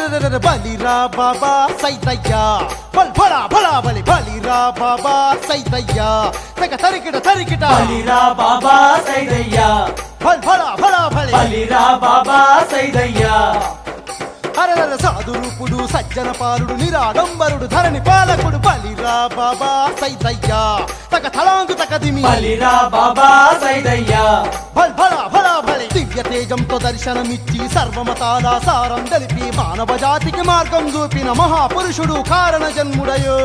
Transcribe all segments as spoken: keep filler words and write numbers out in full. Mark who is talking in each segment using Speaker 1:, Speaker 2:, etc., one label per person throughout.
Speaker 1: బలిరా బాబా సైతయ్యా బల్ బలా బలా బలి బలిరా బాబా సైతయ్యా తక తరికిట తరికిట
Speaker 2: బలిరా బాబా సైదయ్యా
Speaker 1: బల్ బలా బలా బలి
Speaker 2: బలిరా బాబా సైదయ్యా
Speaker 1: అరల సాధురూపుడు సజ్జన పాలుడు నిరాడంబరుడు ధరణి పాలకుడు బలిరా బాబా సైతయ్యా తక తలాంగు తకదిమి
Speaker 2: బలిరా బాబా సైదయ్యా
Speaker 1: బల్ బలా బలా బలి దివ్య తేజంతో దర్శనమిచ్చి సర్వమతాల సారం తెలిపి మానవ జాతికి మార్గం చూపిన మహాపురుషుడు కారణ జన్ముడయో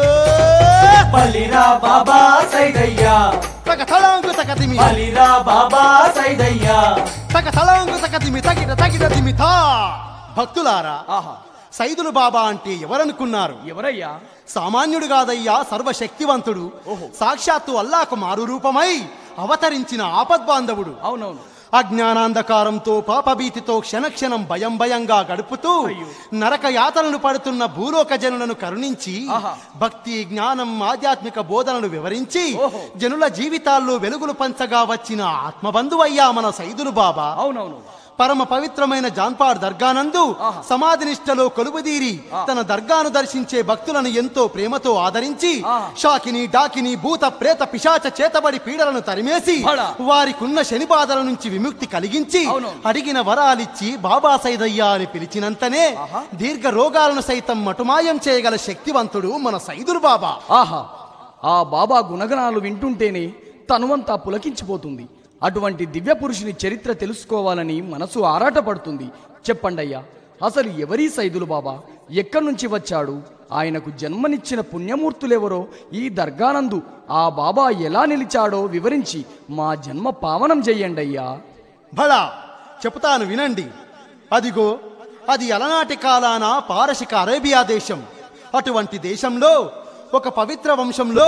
Speaker 2: బలిరా బాబా సైదయ్యా
Speaker 1: తక తలాంగు తకదిమి
Speaker 2: బలిరా బాబా సైదయ్యా
Speaker 1: తక తలాంగు తకదిమి తగిట తగిట దిమితా భక్తులారా
Speaker 2: ఆహా
Speaker 1: సైదులు బాబా అంటే ఎవరనుకున్నారు?
Speaker 2: ఎవరయ్యా?
Speaker 1: సామాన్యుడు కాదయ్యా, సర్వశక్తివంతుడు. సాక్షాత్తు అల్లాహకు మారు రూపమై అవతరించిన ఆపద్బాంధవుడు.
Speaker 2: అవునవును.
Speaker 1: అజ్ఞానాంధకారంతో పాపభీతితో క్షణక్షణం భయం భయంగా గడుపుతూ నరక యాతనలు పడుతున్న భూలోక జనులను కరుణించి భక్తి జ్ఞానం ఆధ్యాత్మిక బోధనలు వివరించి జనుల జీవితాల్లో వెలుగులు పంచగా వచ్చిన ఆత్మబంధువయ్యా మన సైదులు బాబా.
Speaker 2: అవునవును.
Speaker 1: పరమ పవిత్రమైన జాన్పాడ్ దర్గానందు సమాధి నిష్టలో కొలువుదీరి తన దర్గాను దర్శించే భక్తులను ఎంతో ప్రేమతో ఆదరించి షాకిని డాకిని భూత ప్రేత పిశాచ చేతబడి పీడలను తరిమేసి వారికున్న శని బాధల నుంచి విముక్తి కలిగించి అడిగిన వరాలిచ్చి బాబా సైదయ్యా అని పిలిచినంతనే దీర్ఘ రోగాలను సైతం మటుమాయం చేయగల శక్తివంతుడు మన సైదులు బాబా.
Speaker 2: ఆహా, ఆ బాబా గుణగణాలు వింటుంటేనే తనువంతా పులకించిపోతుంది. అటువంటి దివ్య పురుషుని చరిత్ర తెలుసుకోవాలని మనసు ఆరాటపడుతుంది. చెప్పండయ్యా, అసలు ఎవరీ సైదులు బాబా? ఎక్కడి నుంచి వచ్చాడు? ఆయనకు జన్మనిచ్చిన పుణ్యమూర్తులెవరో, ఈ దర్గానందు ఆ బాబా ఎలా నిలిచాడో వివరించి మా జన్మ పావనం చెయ్యండయ్యా.
Speaker 1: భళా, చెబుతాను వినండి. అదిగో, అది అలనాటి కాలాన పారశిక అరేబియా దేశం. అటువంటి దేశంలో ఒక పవిత్ర వంశంలో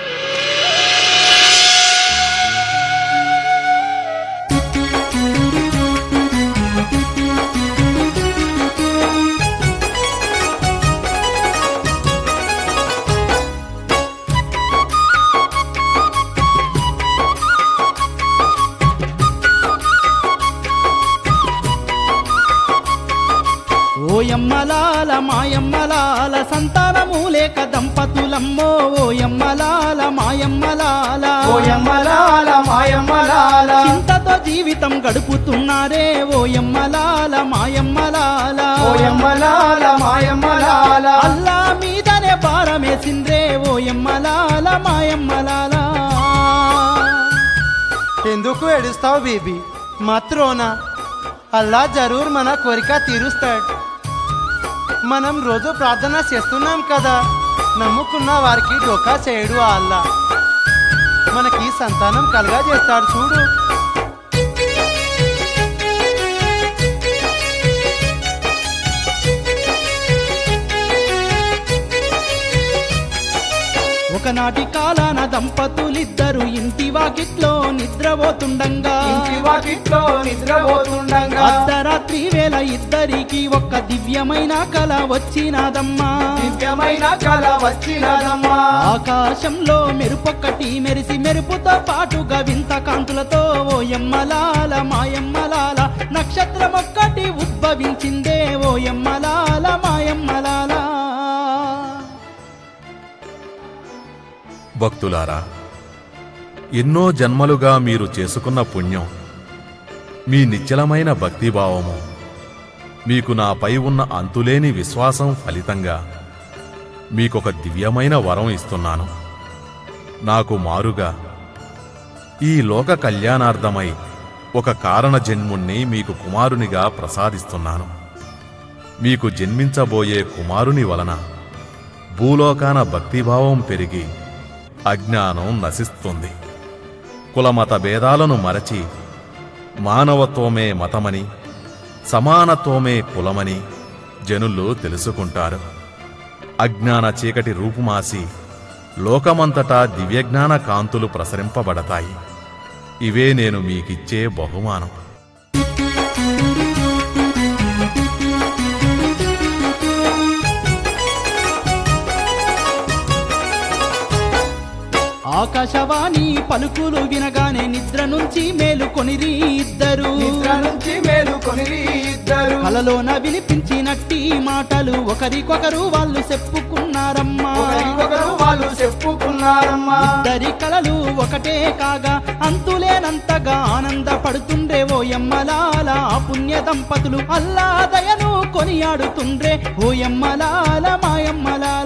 Speaker 3: ఓయమ్మలాల మాయమ్మలాల సంతానము లేక దంపతులమ్మో. ఓయమ్మలాల మాయమ్మలాల
Speaker 2: ఓయమ్మలాల మాయమ్మలాల
Speaker 3: చింతతో జీవితం గడుపుతున్నారే. ఓయమ్మలాల మాయమ్మలాల
Speaker 2: ఓయమ్మలాల మాయమ్మలాల
Speaker 3: అల్లా మీదనే భారమేసింద్రే. ఓయమ్మలాల మాయమ్మలాల
Speaker 1: ఎందుకు ఏడుస్తావు బేబీ? మాత్రోనా అల్లా జరూర్ మన కోరిక తీరుస్తాడు. మనం రోజు ప్రార్థన చేస్తున్నాం కదా, నమ్ముకున్న వారికి డోకా చేయడు ఆ అల్లా. మనకి సంతానం కలగా చేస్తాడు చూడు.
Speaker 3: ఒకనాటి కాలాన దంపతులిద్దరు ఇంటి వాకిట్లో నిద్రపోతుండగా
Speaker 2: ఇంటి వాకిట్లో నిద్రపోతుండగా
Speaker 3: అర్ధరాత్రి వేళ ఇద్దరికి ఒక్క దివ్యమైన కళ వచ్చినాదమ్మా.
Speaker 2: దివ్యమైన కళ వచ్చినదమ్మా.
Speaker 3: ఆకాశంలో మెరుపొక్కటి మెరిసి మెరుపుతో పాటుగా వింత కాంతులతో ఓయమ్మలాల మాయమ్మలాల నక్షత్రం ఒక్కటి ఉద్భవించిందే. ఓయమ్మలాల మాయమ్మలాల
Speaker 4: భక్తులారా, ఎన్నో జన్మలుగా మీరు చేసుకున్న పుణ్యం, మీ నిశ్చలమైన భక్తిభావము, మీకు నాపై ఉన్న అంతులేని విశ్వాసం ఫలితంగా మీకొక దివ్యమైన వరం ఇస్తున్నాను. నాకు మారుగా ఈ లోక కళ్యాణార్థమై ఒక కారణ జన్ముణ్ణి మీకు కుమారునిగా ప్రసాదిస్తున్నాను. మీకు జన్మించబోయే కుమారుని వలన భూలోకాన భక్తిభావం పెరిగి అజ్ఞానం నశిస్తుంది. కులమత భేదాలను మరచి మానవత్వమే మతమని, సమానత్వమే కులమని జనులు తెలుసుకుంటారు. అజ్ఞాన చీకటి రూపుమాసి లోకమంతటా దివ్యజ్ఞాన కాంతులు ప్రసరింపబడతాయి. ఇవే నేను మీకిచ్చే బహుమానం.
Speaker 3: ఆకాశవాణి పలుకులు వినగానే నిద్ర నుంచి మేలుకొనిరి ఇద్దరు.
Speaker 2: నిద్ర నుంచి మేలుకొనిరి ఇద్దరు.
Speaker 3: కలలోన వినిపించినట్టి మాటలు ఒకరికొకరు వాళ్ళు చెప్పుకున్నారమ్మా
Speaker 1: ఒకరికొకరు వాళ్ళు చెప్పుకున్నారమ్మా
Speaker 3: ఇద్దరి కలలు ఒకటే కాగా అంతులేనంతగా ఆనందపడుతుండ్రే ఓయమ్మలాల ఆ పుణ్య దంపతులు అల్లా దయను కొనియాడుతుండ్రే ఓయమ్మలాల మాయమ్మలాల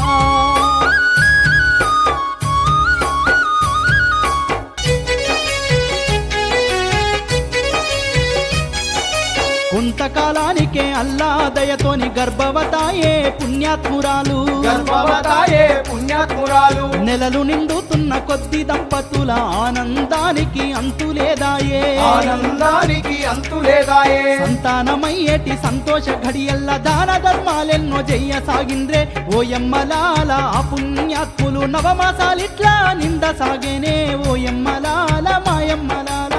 Speaker 3: కొంతకాలానికే అల్లా దయతోని గర్భవతాయే పుణ్యాత్మురాలు
Speaker 1: గర్భవతాయే పుణ్యాత్మురాలు
Speaker 3: నెలలు నిండుతున్న కొద్ది దంపతుల ఆనందానికి అంతులేదాయే
Speaker 1: ఆనందానికి అంతులేదాయే
Speaker 3: సంతానమయ్యేటి సంతోష ఘడియల్ల దాన ధర్మాలెన్నో చెయ్యసాగిండ్రే ఓయమ్మలాల ఆ పుణ్యాత్ములు నవమాసాలిట్లా నింద సాగేనే ఓయమ్మలాల మాయమ్మలాల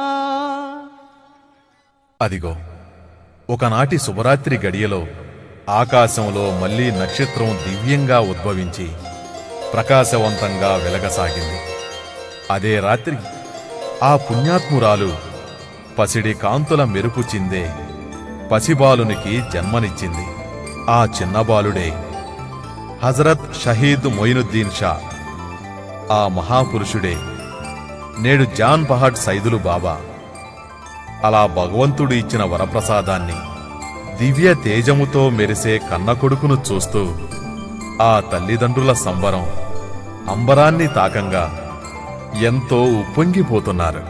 Speaker 4: అదిగో ఒకనాటి శుభరాత్రి గడియలో ఆకాశంలో మళ్లీ నక్షత్రం దివ్యంగా ఉద్భవించి ప్రకాశవంతంగా వెలగసాగింది. అదే రాత్రి ఆ పుణ్యాత్మురాలు పసిడి కాంతుల మెరుపు చిందే పసిబాలునికి జన్మనిచ్చింది. ఆ చిన్నబాలుడే హజరత్ షహీద్ మొయినుద్దీన్ షా. ఆ మహాపురుషుడే నేడు జాన్ పహాడ్ సైదులు బాబా. అలా భగవంతుడు ఇచ్చిన వరప్రసాదాన్ని దివ్య తేజముతో మెరిసే కన్న కొడుకును చూస్తూ ఆ తల్లిదండ్రుల సంబరం అంబరాన్ని తాకంగా ఎంతో ఉప్పొంగిపోతున్నారు.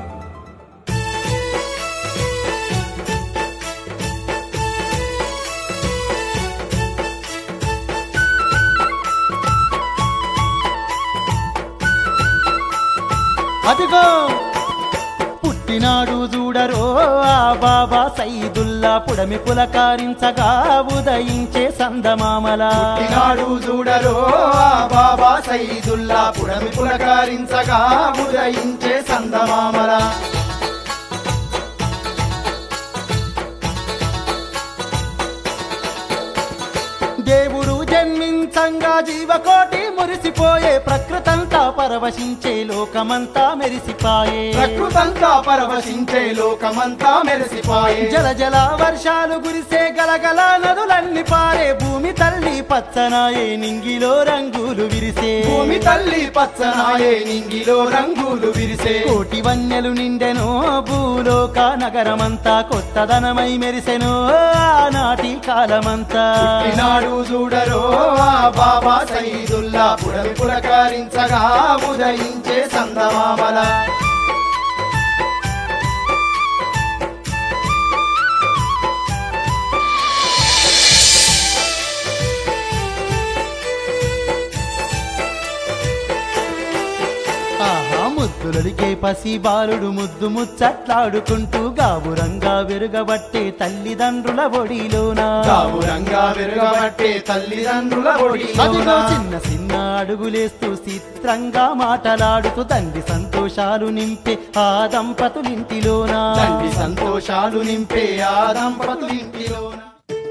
Speaker 3: అదిగో పుట్టినాడు చూడరో ఆ బాబా సైదుల్లా పుడమి పులకారించగా ఉదయించే సందమామల
Speaker 1: పుట్టినాడు చూడరో ఆ బాబా సైదుల్లా పుడమి పులకారించగా ఉదయించే సందమామల దేవుడు జన్మించంగా జీవకోటి మురిసిపోయే ప్రకృతంతా పరవశించే లోకమంతా మెరిసిపాయే ప్రకృతంతా పరవశించే లోకమంతా మెరిసిపాయే
Speaker 3: జల జల వర్షాలు గురిసే గలగల నదులన్నీ పారే భూమి తల్లి పచ్చనాయే నింగిలో రంగులు విరిసే
Speaker 1: భూమి తల్లి పచ్చనాయే నింగిలో రంగులు విరిసే
Speaker 3: కోటి వన్నెలు నిండెనో భూలోక నగరమంతా కొత్తదనమై మెరిసెనో ఆనాటి కాలమంతా
Speaker 1: పుట్టినాడు చూడరో ఆ బాబా సైదుల్లా పుడమి పులకారించగా ఉదయించే సందమామల
Speaker 3: ముద్దులడికే పసి బాలుడు ముద్దు ముచ్చట్లాడుకుంటూ గాబురంగా విరుగబట్టే తల్లిదండ్రుల ఒడిలోనా
Speaker 1: గాబురంగా విరుగబట్టే తల్లిదండ్రుల ఒడిలోనా
Speaker 3: చిన్న చిన్న అడుగులేస్తూ చిత్రంగా మాటలాడుతూ తండ్రి సంతోషాలు నింపే ఆ దంపతులింటిలోనా
Speaker 1: తండ్రి సంతోషాలు నింపే ఆ దంపతులింటిలోనా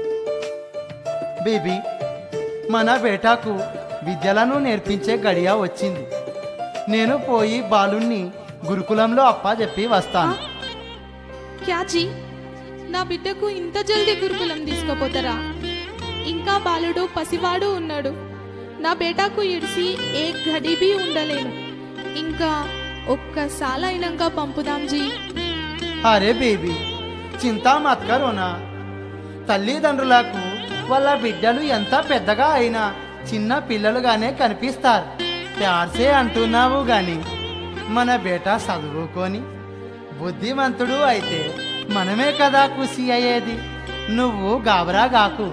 Speaker 3: బేబీ మన బేటాకు విద్యలను నేర్పించే గడియ వచ్చింది. నేను పోయి బాలుణ్ణి గురుకులంలో అప్పా చెప్పి వస్తాను.
Speaker 5: క్యాజీ, నా బిడ్డకు ఇంత జల్దీ గురుకులం తీసుకుపోతారా? ఇంకా బాలుడు పసివాడు ఉన్నాడు. నా బేటాకు ఇడిసి ఏ ఘడి బీ ఉండలేను. ఇంకా ఒక్కసాలైనాక పంపుదాం జీ.
Speaker 3: అరే బేబీ, చింతా మత్ కరోనా. తల్లిదండ్రులకు వాళ్ళ బిడ్డలు ఎంత పెద్దగా అయినా చిన్న పిల్లలుగానే కనిపిస్తారు. ప్యార్సే అంటున్నావు గాని మన బేటా చదువుకొని బుద్ధిమంతుడు అయితే మనమే కదా ఖుషి అయ్యేది. నువ్వు గాబరా గాకు.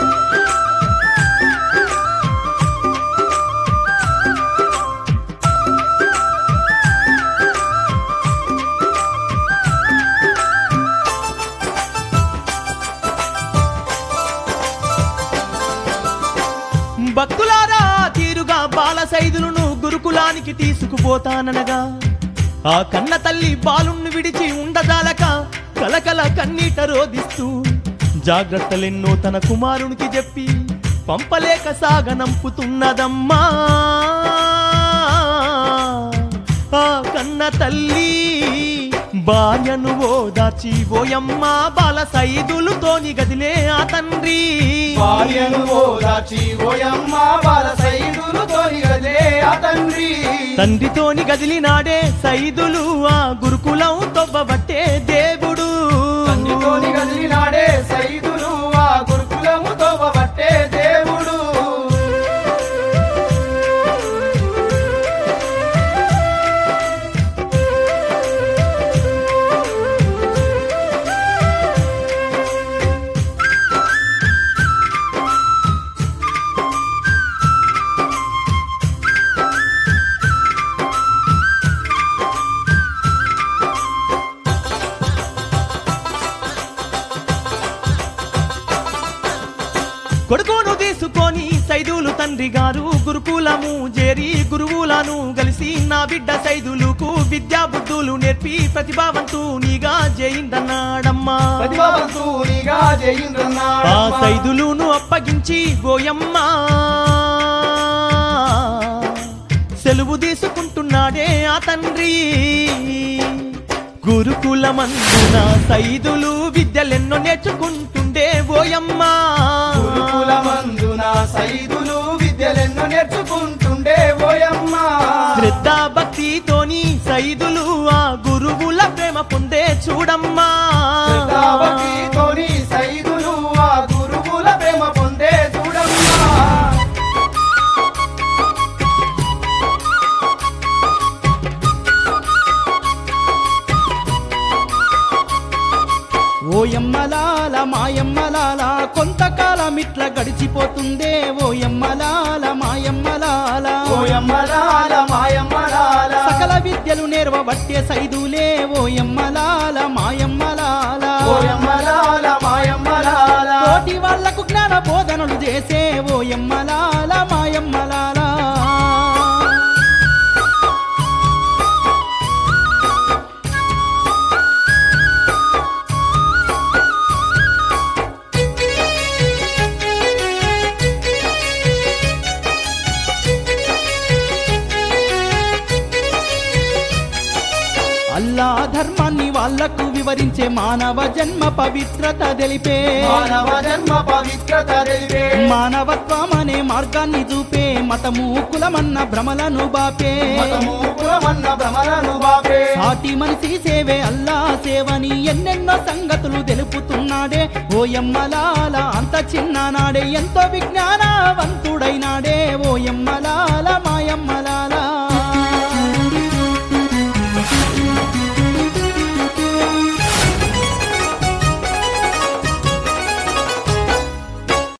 Speaker 6: భక్తులారా, తీరుగా బాల సైదులను గురుకులానికి తీసుకుపోతాననగా ఆ కన్న తల్లి బాలుణ్ణి విడిచి ఉండదాలక కలకల కన్నీట రోదిస్తూ జాగ్రత్తలెన్నో తన కుమారునికి చెప్పి పంపలేక సాగనంపుతున్నదమ్మా. ఆ కన్న తల్లి భార్యను ఓదార్చి ఓయమ్మ బాల సైదులుతోని గదిలే ఆ తండ్రి
Speaker 3: భార్యను ఓదార్చి ఓయమ్మ బాల సైదులుతోని గదిలే ఆ తండ్రి
Speaker 6: తండ్రితోని గదిలినాడే సైదులు ఆ గురుకులం తొవ్వబట్టే దేవుడు
Speaker 3: తండ్రితోని గదిలినాడే సైదులు ఆ గురుకులము తోవబట్టే దేవుడు
Speaker 6: కొడుకును తీసుకొని సైదులు తండ్రి గారు గురుకులము చేరి గురువులను కలిసి నా బిడ్డ సైదులకు విద్యా బుద్ధులు నేర్పి ప్రతిభావంతునిగా జయిందన్నాడమ్మా
Speaker 3: ప్రతిభావంతునిగా
Speaker 6: ఆ
Speaker 3: జయింద్రన్నాడమ్మా
Speaker 6: సైదులును అప్పగించి ఓయమ్మ సెలవు తీసుకుంటున్నాడే ఆ తండ్రి గురుకులమందున సైదులు విద్యలెన్నో నేర్చుకుంటుండే ఓయమ్మ
Speaker 3: గురుకులమందున సైదులు విద్యలెన్నో నేర్చుకుంటుండే ఓయమ్మ
Speaker 6: శ్రద్ధ భక్తితోని సైదులు ఆ గురువుల ప్రేమ పొందే చూడమ్మా
Speaker 3: శ్రద్ధాభక్తితోని సైదులు ఆ గురువుల ప్రేమ పొందే చూడమ్మా
Speaker 7: ఓయమ్మలాల మాయమ్మలాల కొంతకాలం ఇట్లా గడిచిపోతుందే ఓయమ్మలాల మాయమ్మలాల
Speaker 3: ఓయమ్మలాల మాయమ్మలాల
Speaker 7: సకల విద్యలు నేర్వబట్టే సైదులే ఓయమ్మలాల మాయమ్మలాల
Speaker 3: ఓయమ్మలాల మాయమ్మలాల
Speaker 7: తోటి వాళ్లకు జ్ఞాన బోధనలు చేసే ఓయమ్మలాల మాయమ్మలాల అల్లా ధర్మాన్ని వాళ్లకు వివరించే మానవ జన్మ పవిత్రత తెలిపే
Speaker 3: మానవ జన్మ పవిత్రత తెలిపే
Speaker 7: మానవత్వం అనే మార్గాన్ని చూపే మతము కులమన్న భ్రమలను బాపే
Speaker 3: మతము కులమన్న భ్రమలను బాపే
Speaker 7: సాటి మనిషి సేవే అల్లా సేవని ఎన్నెన్నో సంగతులు తెలుపుతున్నాడే ఓయమ్మలాల అంత చిన్ననాడే ఎంతో విజ్ఞానవంతుడైనాడే ఓయమ్మలాల మాయమ్మలాల